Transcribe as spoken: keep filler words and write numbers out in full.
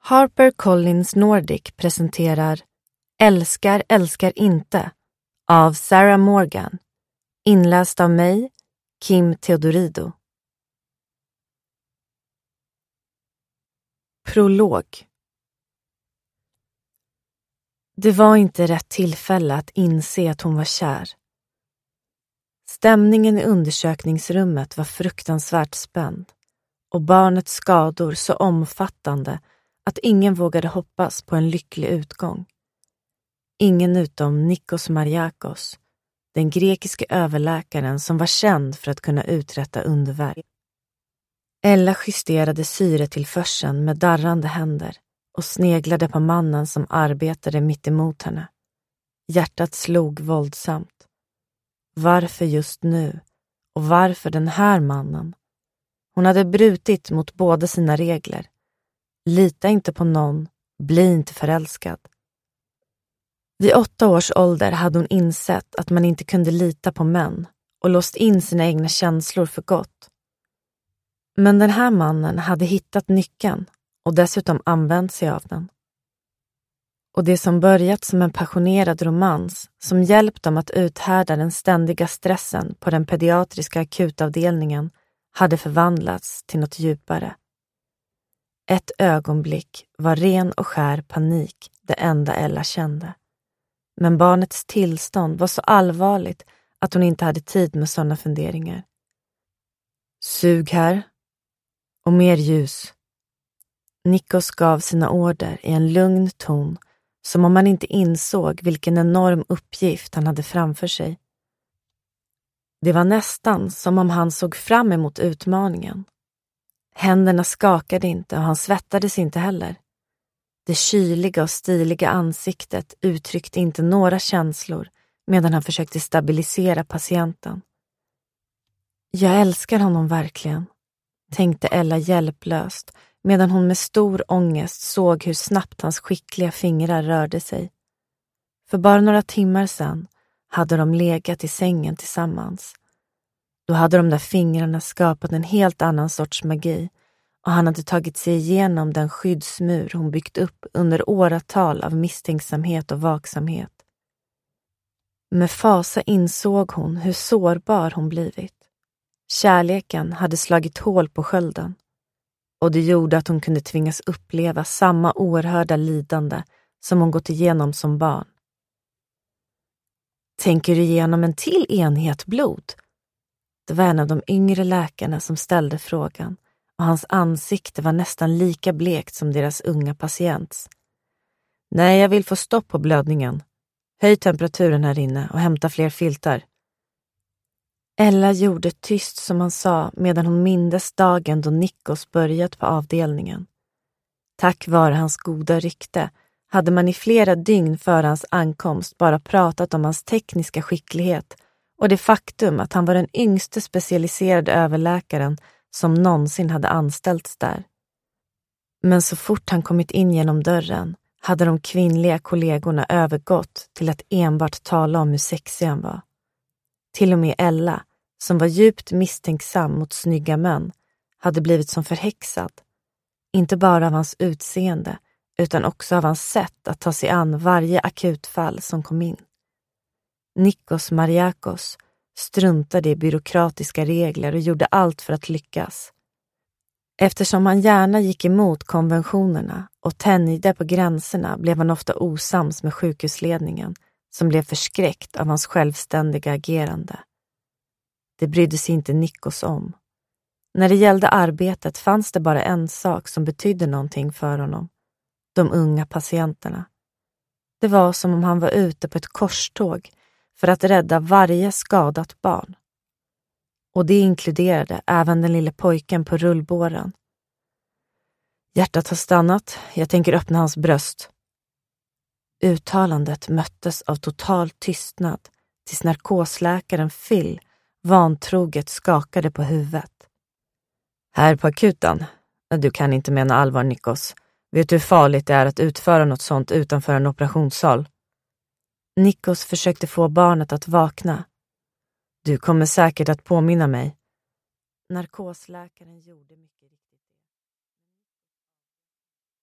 HarperCollins Nordic presenterar Älskar, älskar inte av Sarah Morgan, inläst av mig, Kim Theodorido. Prolog. Det var inte rätt tillfälle att inse att hon var kär. Stämningen i undersökningsrummet var fruktansvärt spänd och barnets skador så omfattande att ingen vågade hoppas på en lycklig utgång. Ingen utom Nikos Mariakos, den grekiske överläkaren som var känd för att kunna uträtta underverk. Ella justerade syretillförseln med darrande händer och sneglade på mannen som arbetade mitt emot henne. Hjärtat slog våldsamt. Varför just nu? Och varför den här mannen? Hon hade brutit mot båda sina regler. Lita inte på någon, bli inte förälskad. Vid åtta års ålder hade hon insett att man inte kunde lita på män och låst in sina egna känslor för gott. Men den här mannen hade hittat nyckeln och dessutom använt sig av den. Och det som börjat som en passionerad romans som hjälpt dem att uthärda den ständiga stressen på den pediatriska akutavdelningen hade förvandlats till något djupare. Ett ögonblick var ren och skär panik det enda Ella kände. Men barnets tillstånd var så allvarligt att hon inte hade tid med sådana funderingar. Sug här. Och mer ljus. Nikos gav sina order i en lugn ton, som om han inte insåg vilken enorm uppgift han hade framför sig. Det var nästan som om han såg fram emot utmaningen. Händerna skakade inte och han svettades inte heller. Det kyliga och stiliga ansiktet uttryckte inte några känslor medan han försökte stabilisera patienten. Jag älskar honom verkligen, tänkte Ella hjälplöst medan hon med stor ångest såg hur snabbt hans skickliga fingrar rörde sig. För bara några timmar sedan hade de legat i sängen tillsammans. Då hade de där fingrarna skapat en helt annan sorts magi och han hade tagit sig igenom den skyddsmur hon byggt upp under åratal av misstänksamhet och vaksamhet. Med fasa insåg hon hur sårbar hon blivit. Kärleken hade slagit hål på skölden och det gjorde att hon kunde tvingas uppleva samma oerhörda lidande som hon gått igenom som barn. Tänker du igenom en till enhet blod? Det var en av de yngre läkarna som ställde frågan och hans ansikte var nästan lika blekt som deras unga patients. Nej, jag vill få stopp på blödningen. Höj temperaturen här inne och hämta fler filtar. Ella gjorde tyst som han sa medan hon mindes dagen då Nikos börjat på avdelningen. Tack vare hans goda rykte hade man i flera dygn före hans ankomst bara pratat om hans tekniska skicklighet och det faktum att han var den yngste specialiserade överläkaren som någonsin hade anställts där. Men så fort han kommit in genom dörren hade de kvinnliga kollegorna övergått till att enbart tala om hur sexig han var. Till och med Ella, som var djupt misstänksam mot snygga män, hade blivit som förhäxad. Inte bara av hans utseende, utan också av hans sätt att ta sig an varje akutfall som kom in. Nikos Mariakos struntade i byråkratiska regler och gjorde allt för att lyckas. Eftersom han gärna gick emot konventionerna och tänjde på gränserna blev han ofta osams med sjukhusledningen som blev förskräckt av hans självständiga agerande. Det brydde sig inte Nikos om. När det gällde arbetet fanns det bara en sak som betydde någonting för honom. De unga patienterna. Det var som om han var ute på ett korståg för att rädda varje skadat barn. Och det inkluderade även den lille pojken på rullbåren. Hjärtat har stannat, jag tänker öppna hans bröst. Uttalandet möttes av total tystnad tills narkosläkaren Phil vantroget skakade på huvudet. Här på akuten, du kan inte mena allvar Nikos. Vet du hur farligt det är att utföra något sånt utanför en operationssal? Nikos försökte få barnet att vakna. Du kommer säkert att påminna mig. Narkosläkaren gjorde mycket riktigt.